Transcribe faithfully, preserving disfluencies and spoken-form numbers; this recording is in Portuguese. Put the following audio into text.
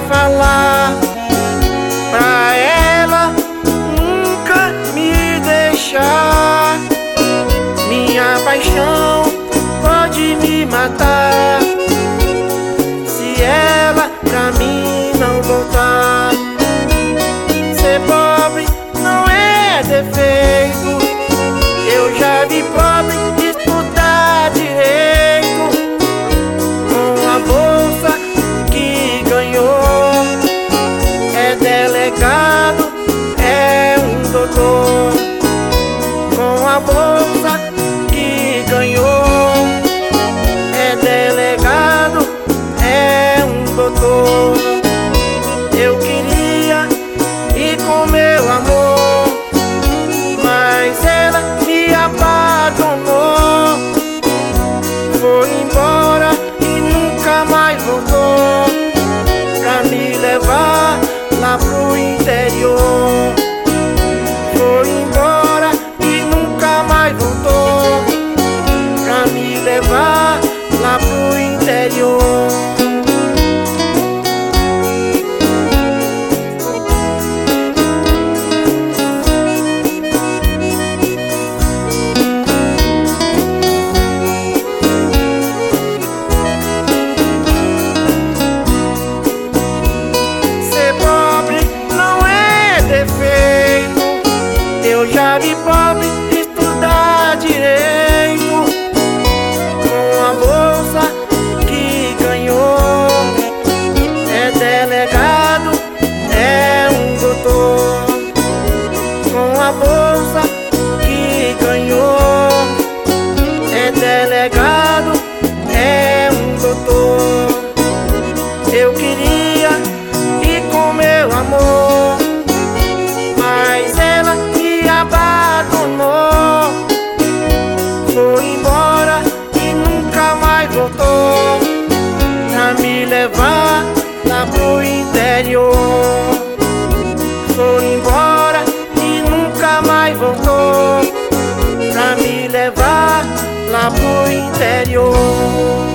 falar pra ela nunca me deixar. Minha paixão pode me matar se ela pra mim não voltar. Ser pobre não é defeito, eu já vi pobre disputar direito com a bolsa que ganhou. É delegado, é um doutor, com a bolsa que ganhou. É delegado, é um doutor. Eu queria ir com meu amor, mas ela me abandonou. Foi embora e nunca mais voltou pra me levar lá pro interior. Foi embora e nunca mais voltou pra me levar lá pro interior. Eu já vi pobre estudar direito com a bolsa que ganhou. É delegado, é um doutor, com a bolsa que ganhou. É delegado, é um doutor. Eu queria ir com meu amor, mas ela me abandonou. Foi embora e nunca mais voltou pra me levar lá pro interior. Foi embora e nunca mais voltou pra me levar lá pro interior.